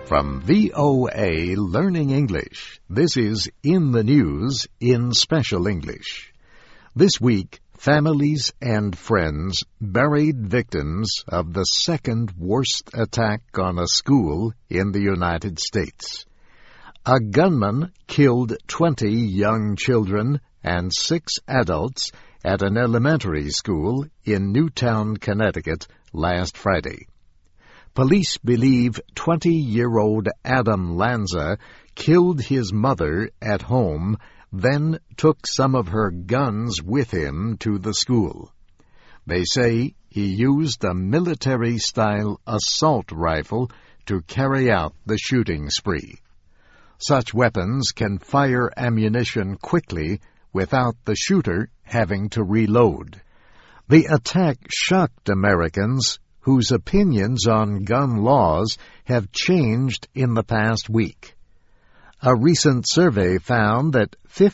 From VOA Learning English, this is In the News in Special English. This week, families and friends buried victims of the second worst attack on a school in the United States. A gunman killed 20 young children and 6 adults at an elementary school in Newtown, Connecticut, last Friday. Police believe 20-year-old Adam Lanza killed his mother at home, then took some of her guns with him to the school. They say he used a military-style assault rifle to carry out the shooting spree. Such weapons can fire ammunition quickly without the shooter having to reload. The attack shocked Americans whose opinions on gun laws have changed in the past week. A recent survey found that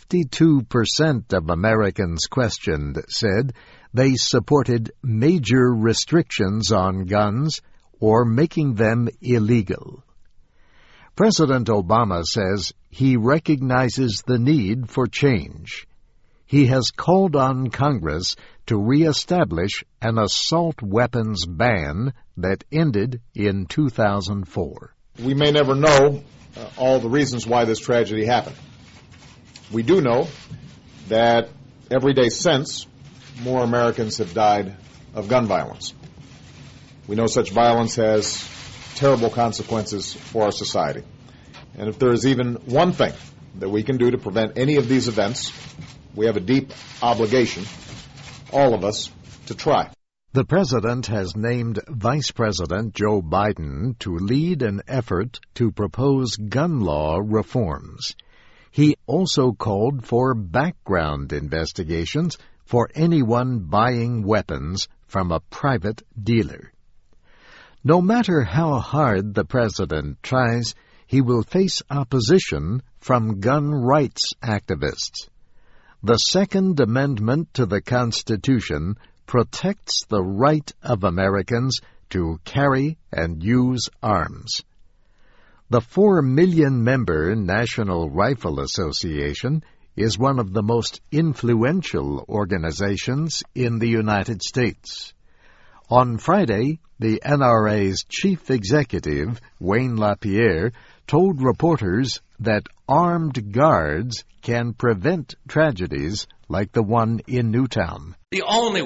52% of Americans questioned said they supported major restrictions on guns or making them illegal. President Obama says he recognizes the need for change. He has called on Congress to reestablish an assault weapons ban that ended in 2004. We may never know all the reasons why this tragedy happened. We do know that every day since, more Americans have died of gun violence. We know such violence has terrible consequences for our society. And if there is even one thing that we can do to prevent any of these events, we have a deep obligation, all of us, to try. The President has named Vice President Joe Biden to lead an effort to propose gun law reforms. He also called for background investigations for anyone buying weapons from a private dealer. No matter how hard the President tries, he will face opposition from gun rights activists. The Second Amendment to the Constitution protects the right of Americans to carry and use arms. The 4 million-member National Rifle Association is one of the most influential organizations in the United States. On Friday, the NRA's chief executive, Wayne LaPierre, told reporters that armed guards can prevent tragedies like the one in Newtown. The only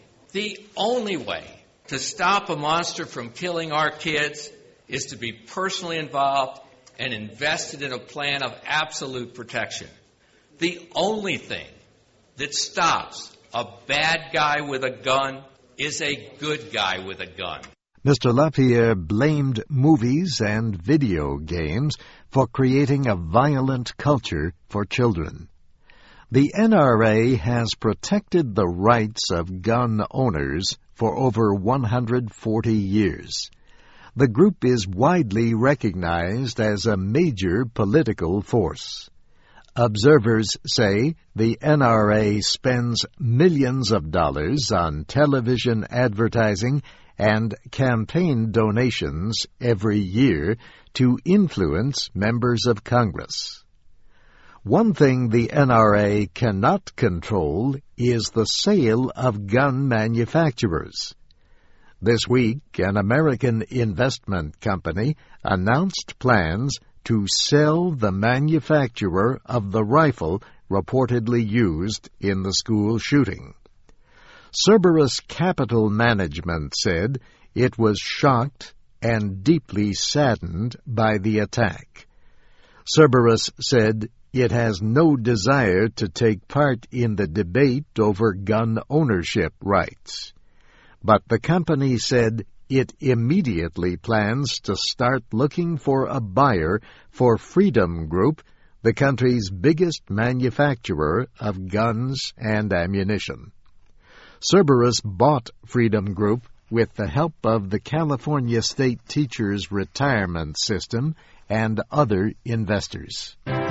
way to stop a monster from killing our kids is to be personally involved and invested in a plan of absolute protection. The only thing that stops a bad guy with a gun is a good guy with a gun. Mr. LaPierre blamed movies and video games for creating a violent culture for children. The NRA has protected the rights of gun owners for over 140 years. The group is widely recognized as a major political force. Observers say the NRA spends millions of dollars on television advertising and campaign donations every year to influence members of Congress. One thing the NRA cannot control is the sale of gun manufacturers. This week, an American investment company announced plans to sell the manufacturer of the rifle reportedly used in the school shooting. Cerberus Capital Management said it was shocked and deeply saddened by the attack. Cerberus said it has no desire to take part in the debate over gun ownership rights. But the company said it immediately plans to start looking for a buyer for Freedom Group, the country's biggest manufacturer of guns and ammunition. Cerberus bought Freedom Group with the help of the California State Teachers Retirement System and other investors.